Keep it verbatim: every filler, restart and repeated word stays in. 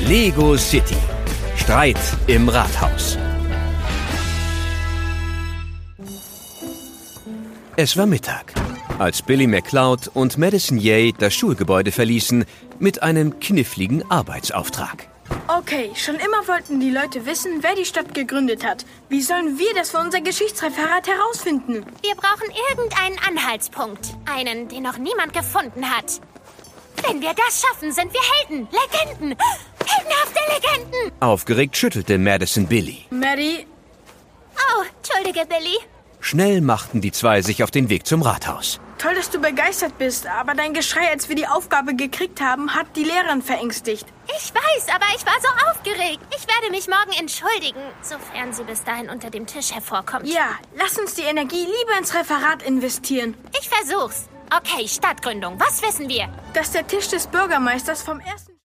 Lego City. Streit im Rathaus. Es war Mittag, als Billy McCloud und Madison Yeh das Schulgebäude verließen mit einem kniffligen Arbeitsauftrag. Okay, schon immer wollten die Leute wissen, wer die Stadt gegründet hat. Wie sollen wir das für unser Geschichtsreferat herausfinden? Wir brauchen irgendeinen Anhaltspunkt. Einen, den noch niemand gefunden hat. Wenn wir das schaffen, sind wir Helden, Legenden, heldenhafte Legenden. Aufgeregt schüttelte Madison Billy. Maddie? Oh, entschuldige, Billy. Schnell machten die zwei sich auf den Weg zum Rathaus. Toll, dass du begeistert bist, aber dein Geschrei, als wir die Aufgabe gekriegt haben, hat die Lehrerin verängstigt. Ich weiß, aber ich war so aufgeregt. Ich werde mich morgen entschuldigen, sofern sie bis dahin unter dem Tisch hervorkommt. Ja, lass uns die Energie lieber ins Referat investieren. Ich versuch's. Okay, Stadtgründung, was wissen wir? Dass der Tisch des Bürgermeisters vom ersten